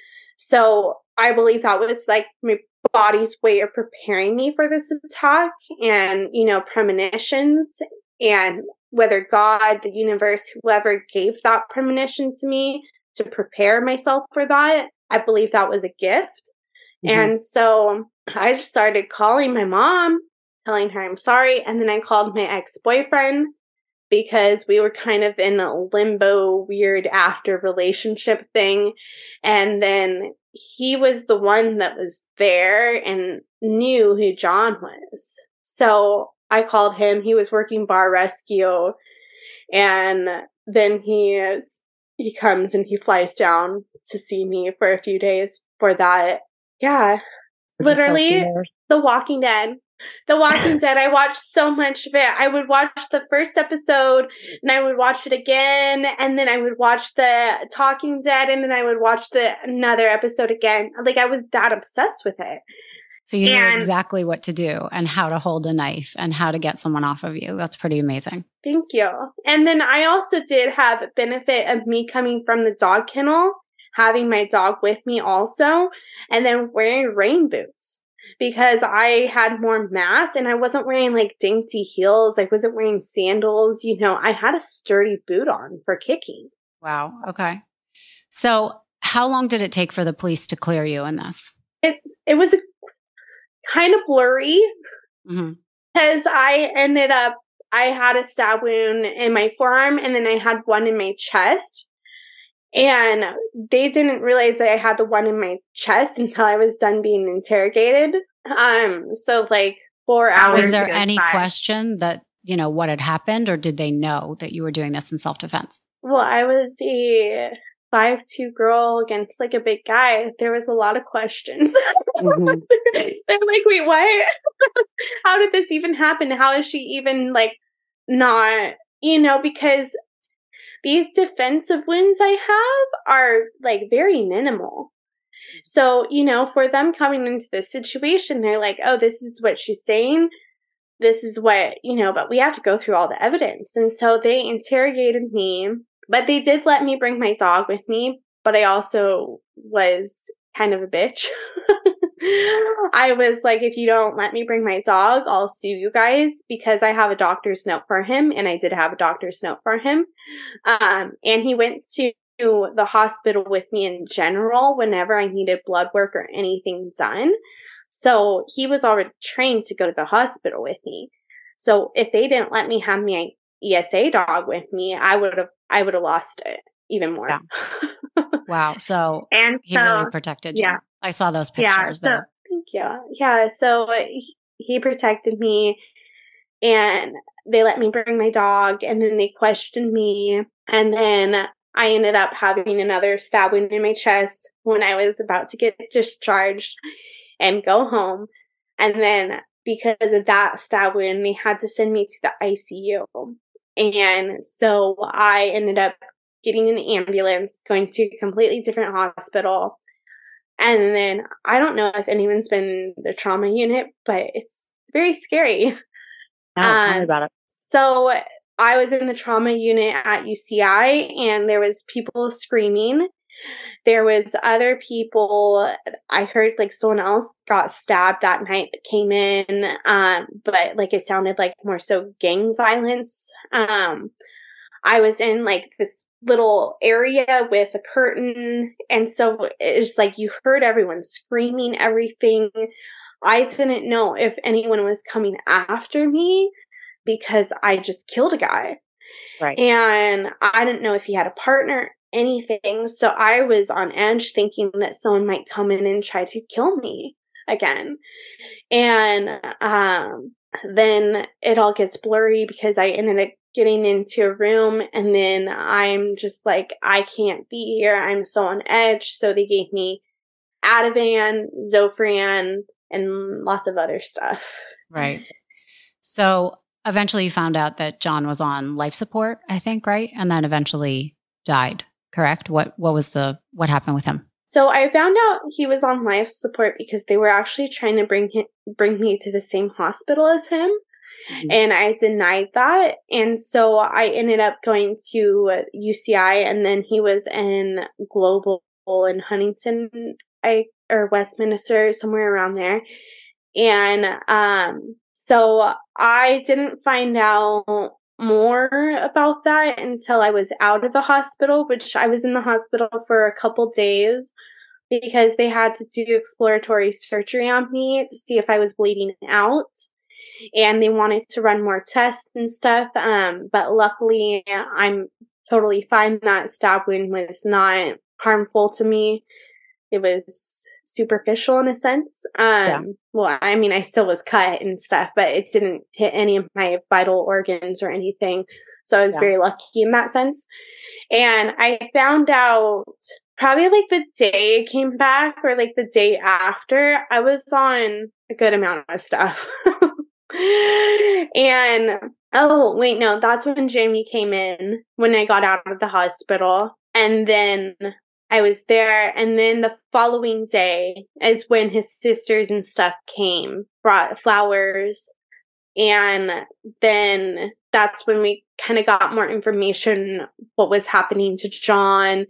So I believe that was like my body's way of preparing me for this attack and, you know, premonitions, and whether God, the universe, whoever gave that premonition to me to prepare myself for that, I believe that was a gift. Mm-hmm. And so I just started calling my mom, telling her I'm sorry. And then I called my ex-boyfriend, because we were kind of in a limbo, weird after relationship thing. And then he was the one that was there and knew who John was. So I called him. He was working bar rescue. And then he is, he comes and he flies down to see me for a few days for that. Yeah. Literally, The Walking Dead. The Walking Dead. I watched so much of it. I would watch the first episode and I would watch it again. And then I would watch the Talking Dead and then I would watch the another episode again. Like, I was that obsessed with it. So you And- knew exactly what to do and how to hold a knife and how to get someone off of you. That's pretty amazing. Thank you. And then I also did have a benefit of me coming from the dog kennel, having my dog with me also, and then wearing rain boots because I had more mass and I wasn't wearing like dainty heels. I wasn't wearing sandals. You know, I had a sturdy boot on for kicking. Wow. Okay. So how long did it take for the police to clear you in this? It, it was a kind of blurry Mm-hmm. because I ended up, I had a stab wound in my forearm and then I had one in my chest. And they didn't realize that I had the one in my chest until I was done being interrogated. Um, so like four hours. Was there goes any by. question that, you know, what had happened, or did they know that you were doing this in self-defense? Well, I was a five two girl against like a big guy. There was a lot of questions. Mm-hmm. They're like, wait, what? How did this even happen? How is she even like not, you know, because these defensive wounds I have are like very minimal. So, you know, for them coming into this situation, they're like, oh, this is what she's saying. This is what, you know, but we have to go through all the evidence. And so they interrogated me, but they did let me bring my dog with me. But I also was kind of a bitch. I was like, if you don't let me bring my dog, I'll sue you guys because I have a doctor's note for him. And I did have a doctor's note for him. Um, and he went to the hospital with me in general whenever I needed blood work or anything done. So he was already trained to go to the hospital with me. So if they didn't let me have my E S A dog with me, I would have, I would have lost it even more. Yeah. Wow. So and he so, really protected you. yeah. I saw those Yeah, pictures so, there. thank you. Yeah, so he, he protected me and they let me bring my dog and then they questioned me. And then I ended up having another stab wound in my chest when I was about to get discharged and go home. And then because of that stab wound, they had to send me to the I C U. And so I ended up getting an ambulance, going to a completely different hospital. And then I don't know if anyone's been in the trauma unit, but it's very scary. No, tell me Um, about it. So I was in the trauma unit at U C I and there was people screaming. There was other people. I heard like someone else got stabbed that night that came in. Um, but like it sounded like more so gang violence. Um, I was in like this little area with a curtain. And so it's like you heard everyone screaming everything. I didn't know if anyone was coming after me because I just killed a guy. Right. And I didn't know if he had a partner, anything. So I was on edge thinking that someone might come in and try to kill me again. And um, then it all gets blurry because I ended up getting into a room and then I'm just like, I can't be here. I'm so on edge. So they gave me Ativan, Zofran, and lots of other stuff. Right. So eventually you found out that John was on life support, I think, right? And then eventually died, correct? What what was the, what happened with him? So I found out he was on life support because they were actually trying to bring him, bring me to the same hospital as him. Mm-hmm. And I denied that. And so I ended up going to U C I and then he was in Global in Huntington, I, or Westminster, somewhere around there. And, um, so I didn't find out more about that until I was out of the hospital, which I was in the hospital for a couple days because they had to do exploratory surgery on me to see if I was bleeding out. And they wanted to run more tests and stuff. Um, but luckily I'm totally fine. That stab wound was not harmful to me. it was superficial in a sense. Um, yeah. Well, I mean, I still was cut and stuff, but it didn't hit any of my vital organs or anything. So I was yeah. very lucky in that sense. And I found out probably like the day it came back or like the day after, I was on a good amount of stuff. And, oh, wait, no, that's when Jamie came in, when I got out of the hospital. And then I was there. And then the following day is when his sisters and stuff came, brought flowers. And then that's when we kind of got more information what was happening to John.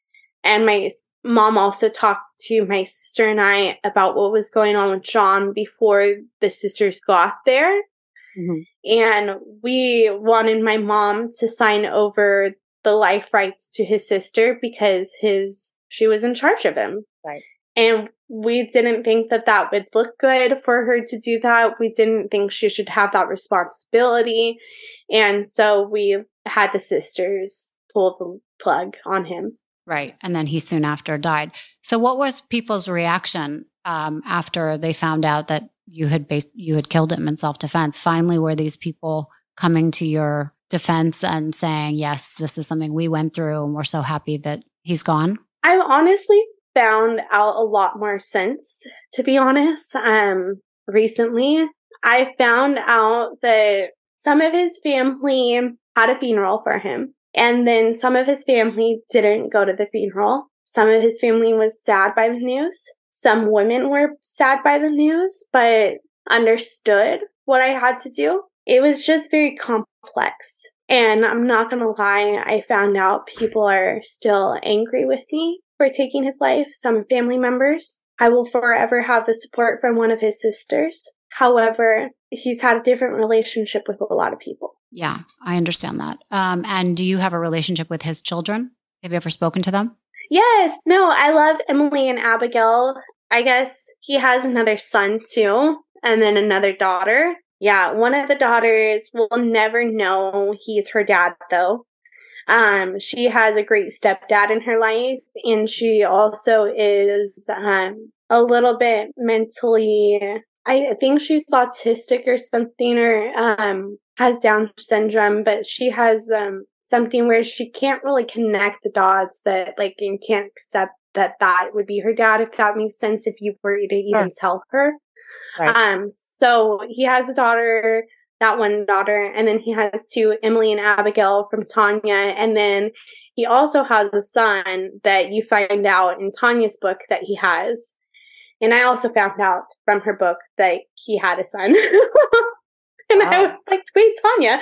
And my mom also talked to my sister and I about what was going on with John before the sisters got there. Mm-hmm. And we wanted my mom to sign over the life rights to his sister because his she was in charge of him. Right. And we didn't think that that would look good for her to do that. We didn't think she should have that responsibility. And so we had the sisters pull the plug on him. Right. And then he soon after died. So what was people's reaction um, after they found out that you had bas- you had killed him in self-defense? Finally, were these people coming to your defense and saying, yes, this is something we went through and we're so happy that he's gone? I honestly found out a lot more since, to be honest. Um, recently, I found out that some of his family had a funeral for him. And then some of his family didn't go to the funeral. Some of his family was sad by the news. Some women were sad by the news, but understood what I had to do. It was just very complex. And I'm not going to lie, I found out people are still angry with me for taking his life, some family members. I will forever have the support from one of his sisters. However, he's had a different relationship with a lot of people. Yeah, I understand that. Um, and do you have a relationship with his children? Have you ever spoken to them? Yes. No, I love Emily and Abigail. I guess he has another son too, and then another daughter. Yeah, one of the daughters will never know he's her dad, though. Um, she has a great stepdad in her life, and she also is um, a little bit mentally, I think she's autistic or something, or um, has Down syndrome, but she has um, something where she can't really connect the dots that, like, and can't accept that that would be her dad, if that makes sense, if you were to even sure. tell her. Right. Um, so he has a daughter, that one daughter, and then he has two, Emily and Abigail from Tanya, and then he also has a son that you find out in Tanya's book that he has. And I also found out from her book that he had a son. And wow. I was like, wait, Tanya.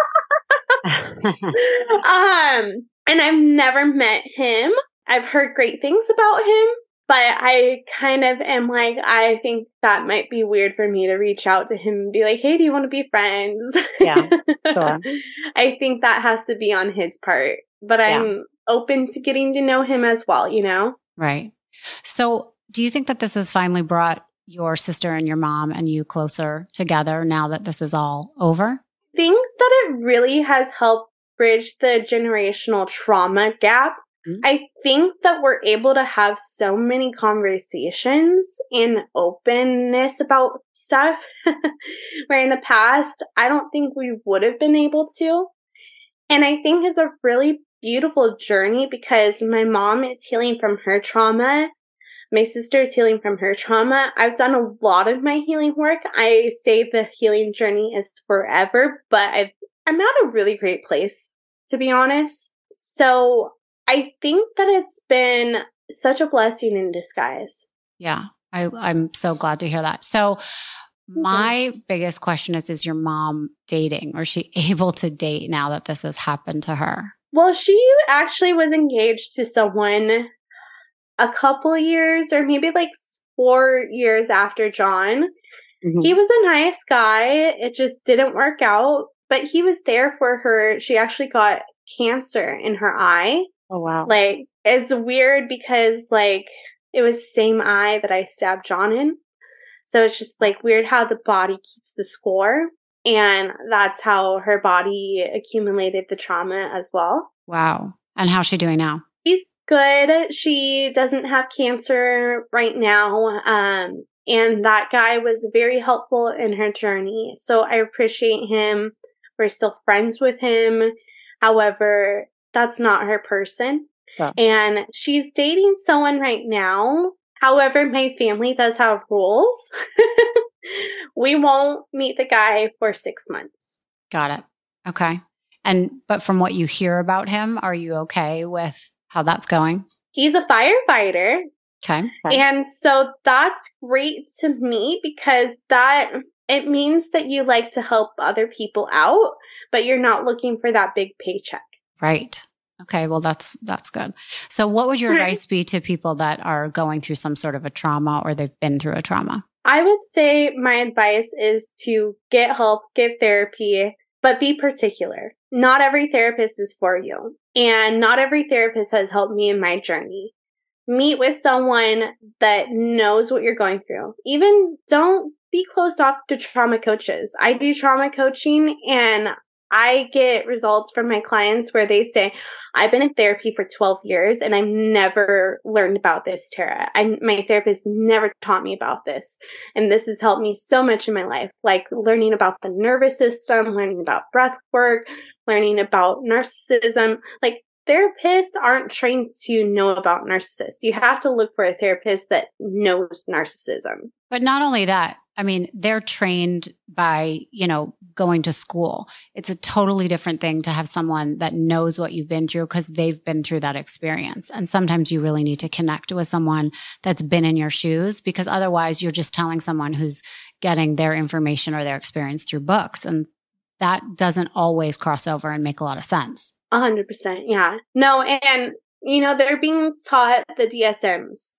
um, and I've never met him. I've heard great things about him, but I kind of am like, I think that might be weird for me to reach out to him and be like, hey, do you want to be friends? Yeah, sure. I think that has to be on his part, but yeah. I'm open to getting to know him as well, you know? Right. So do you think that this has finally brought your sister and your mom and you closer together now that this is all over? I think that it really has helped bridge the generational trauma gap. Mm-hmm. I think that we're able to have so many conversations and openness about stuff where in the past, I don't think we would have been able to. And I think it's a really beautiful journey because my mom is healing from her trauma. My sister is healing from her trauma. I've done a lot of my healing work. I say the healing journey is forever, but I've, I'm at a really great place, to be honest. So I think that it's been such a blessing in disguise. Yeah, I, I'm so glad to hear that. So my mm-hmm. biggest question is, is your mom dating? Or is she able to date now that this has happened to her? Well, she actually was engaged to someone a couple years or maybe like four years after John. Mm-hmm. He was a nice guy. It just didn't work out, but he was there for her. She actually got cancer in her eye. Oh, wow. Like, it's weird because like it was the same eye that I stabbed John in. So it's just like weird how the body keeps the score. And that's how her body accumulated the trauma as well. Wow. And how's she doing now? She's good. She doesn't have cancer right now. Um, and that guy was very helpful in her journey. So I appreciate him. We're still friends with him. However, that's not her person. Yeah. And she's dating someone right now. However, my family does have rules. We won't meet the guy for six months. Got it. Okay. And, but from what you hear about him, are you okay with how that's going? He's a firefighter. Okay. And so that's great to me because that, it means that you like to help other people out, but you're not looking for that big paycheck. Right. Okay. Well, that's, that's good. So what would your advice be to people that are going through some sort of a trauma or they've been through a trauma? I would say my advice is to get help, get therapy, but be particular. Not every therapist is for you. And not every therapist has helped me in my journey. Meet with someone that knows what you're going through. Even don't be closed off to trauma coaches. I do trauma coaching and I get results from my clients where they say, I've been in therapy for twelve years and I've never learned about this, Tara. I, my therapist never taught me about this. And this has helped me so much in my life, like learning about the nervous system, learning about breath work, learning about narcissism. Like therapists aren't trained to know about narcissists. You have to look for a therapist that knows narcissism. But not only that, I mean, they're trained by, you know, going to school. It's a totally different thing to have someone that knows what you've been through because they've been through that experience. And sometimes you really need to connect with someone that's been in your shoes because otherwise you're just telling someone who's getting their information or their experience through books. And that doesn't always cross over and make a lot of sense. A hundred percent. Yeah. No. And, you know, they're being taught the D S Ms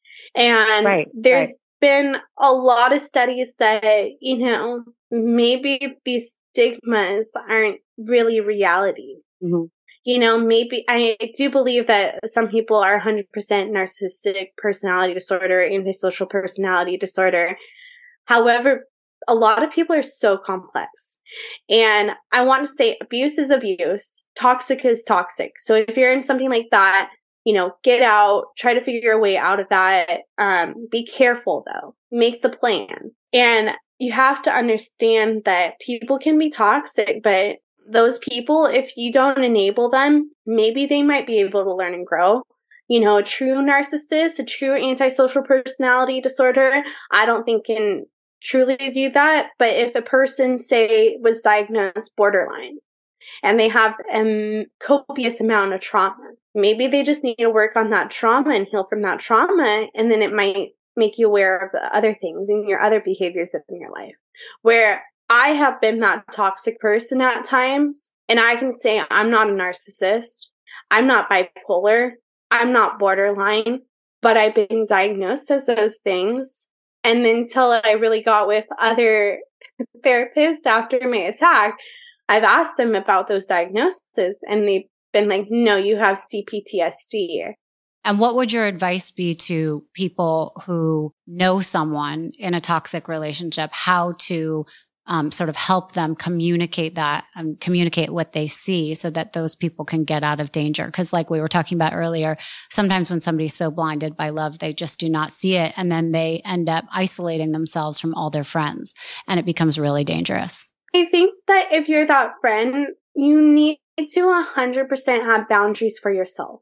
and Right, there's right. been a lot of studies that, you know, maybe these stigmas aren't really reality. Mm-hmm. You know, maybe I do believe that some people are one hundred percent narcissistic personality disorder, antisocial personality disorder. However, a lot of people are so complex. And I want to say abuse is abuse. Toxic is toxic. So if you're in something like that, you know, get out, try to figure a way out of that. Um, be careful though. Make the plan. And you have to understand that people can be toxic, but those people, if you don't enable them, maybe they might be able to learn and grow. You know, a true narcissist, a true antisocial personality disorder, I don't think can truly do that. But if a person, say, was diagnosed borderline and they have a copious amount of trauma, maybe they just need to work on that trauma and heal from that trauma. And then it might make you aware of the other things and your other behaviors in your life. Where I have been that toxic person at times, and I can say I'm not a narcissist. I'm not bipolar. I'm not borderline, but I've been diagnosed as those things. And then until I really got with other therapists after my attack, I've asked them about those diagnoses and they've been like, no, you have C P T S D. And what would your advice be to people who know someone in a toxic relationship, how to um, sort of help them communicate that and communicate what they see so that those people can get out of danger? Because like we were talking about earlier, sometimes when somebody's so blinded by love, they just do not see it. And then they end up isolating themselves from all their friends and it becomes really dangerous. I think that if you're that friend, you need to one hundred percent have boundaries for yourself.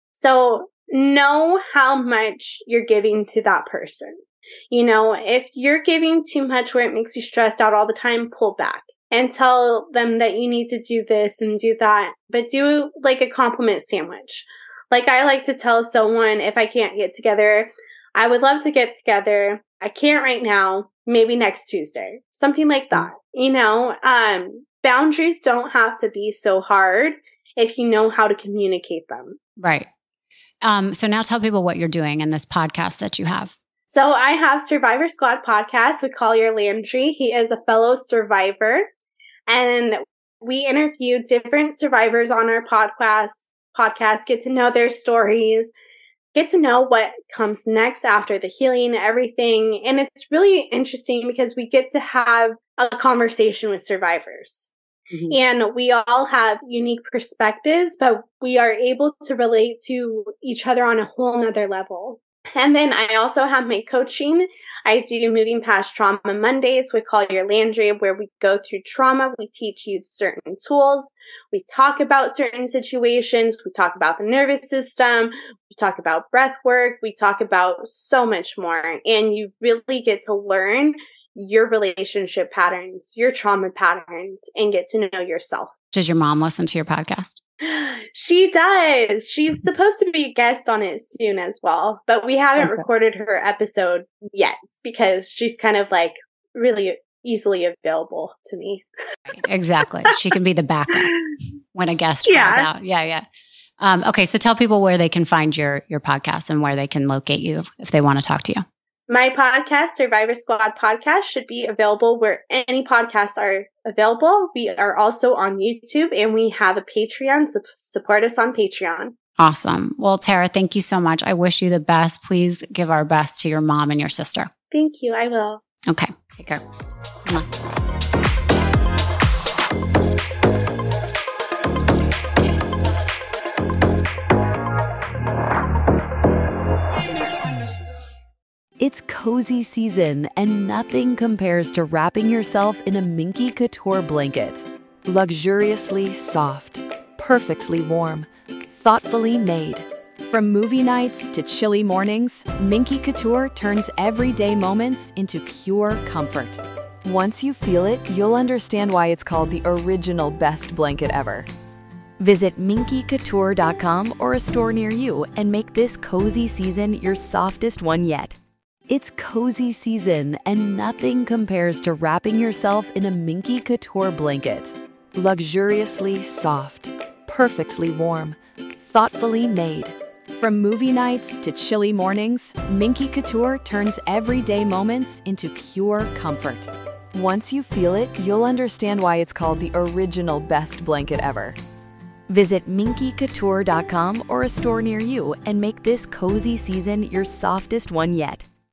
So know how much you're giving to that person. You know, if you're giving too much where it makes you stressed out all the time, pull back and tell them that you need to do this and do that, but do like a compliment sandwich. Like I like to tell someone if I can't get together, I would love to get together. I can't right now, maybe next Tuesday, something like that. You know, um, boundaries don't have to be so hard if you know how to communicate them. Right. Um, so now tell people what you're doing in this podcast that you have. So I have Survivor Squad podcast with Collier Landry. He is a fellow survivor. And we interview different survivors on our podcast, podcast, get to know their stories, get to know what comes next after the healing and everything. And it's really interesting because we get to have a conversation with survivors. Mm-hmm. And we all have unique perspectives, but we are able to relate to each other on a whole nother level. And then I also have my coaching. I do Moving Past Trauma Mondays with Collier Landry, where we go through trauma. We teach you certain tools. We talk about certain situations. We talk about the nervous system. We talk about breath work. We talk about so much more. And you really get to learn your relationship patterns, your trauma patterns, and get to know yourself. Does your mom listen to your podcast? She does. She's supposed to be a guest on it soon as well, but we haven't okay. recorded her episode yet because she's kind of like really easily available to me. Exactly. She can be the backup when a guest falls yeah. out. Yeah, yeah. Um, okay, so tell people where they can find your your podcast and where they can locate you if they want to talk to you. My podcast, Survivor Squad Podcast, should be available where any podcasts are available. We are also on YouTube and we have a Patreon, so support us on Patreon. Awesome. Well, Tara, thank you so much. I wish you the best. Please give our best to your mom and your sister. Thank you. I will. Okay. Take care. Come on. It's cozy season, and nothing compares to wrapping yourself in a Minky Couture blanket. Luxuriously soft, perfectly warm, thoughtfully made. From movie nights to chilly mornings, Minky Couture turns everyday moments into pure comfort. Once you feel it, you'll understand why it's called the original best blanket ever. Visit minky couture dot com or a store near you and make this cozy season your softest one yet. It's cozy season, and nothing compares to wrapping yourself in a Minky Couture blanket. Luxuriously soft, perfectly warm, thoughtfully made. From movie nights to chilly mornings, Minky Couture turns everyday moments into pure comfort. Once you feel it, you'll understand why it's called the original best blanket ever. Visit minky couture dot com or a store near you and make this cozy season your softest one yet.